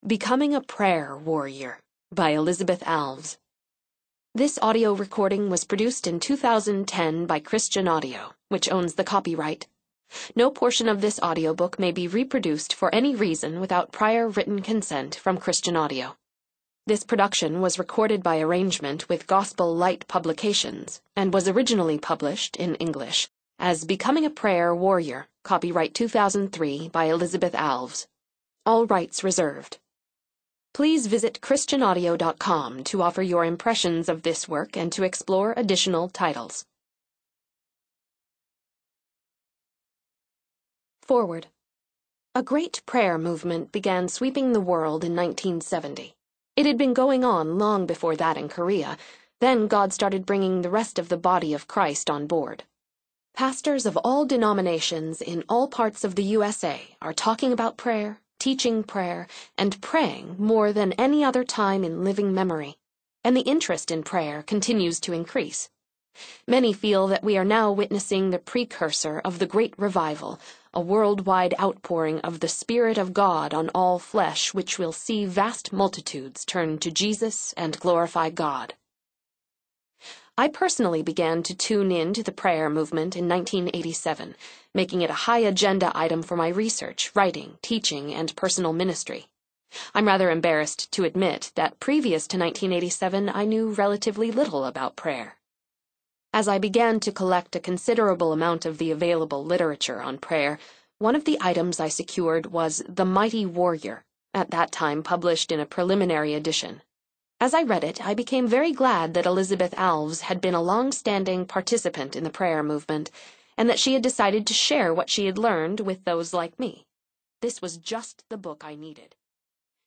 Becoming a Prayer Warrior by Elizabeth Alves. This audio recording was produced in 2010 by Christian Audio, which owns the copyright. No portion of this audiobook may be reproduced for any reason without prior written consent from Christian Audio. This production was recorded by arrangement with Gospel Light Publications and was originally published in English as Becoming a Prayer Warrior, copyright 2003 by Elizabeth Alves. All rights reserved. Please visit christianaudio.com to offer your impressions of this work and to explore additional titles. Forward. A great prayer movement began sweeping the world in 1970. It had been going on long before that in Korea. Then God started bringing the rest of the body of Christ on board. Pastors of all denominations in all parts of the USA are talking about prayer, teaching prayer, and praying more than any other time in living memory, and the interest in prayer continues to increase. Many feel that we are now witnessing the precursor of the Great Revival, a worldwide outpouring of the Spirit of God on all flesh, which will see vast multitudes turn to Jesus and glorify God. I personally began to tune in to the prayer movement in 1987, making it a high agenda item for my research, writing, teaching, and personal ministry. I'm rather embarrassed to admit that previous to 1987 I knew relatively little about prayer. As I began to collect a considerable amount of the available literature on prayer, one of the items I secured was The Mighty Warrior, at that time published in a preliminary edition. As I read it, I became very glad that Elizabeth Alves had been a long-standing participant in the prayer movement, and that she had decided to share what she had learned with those like me. This was just the book I needed.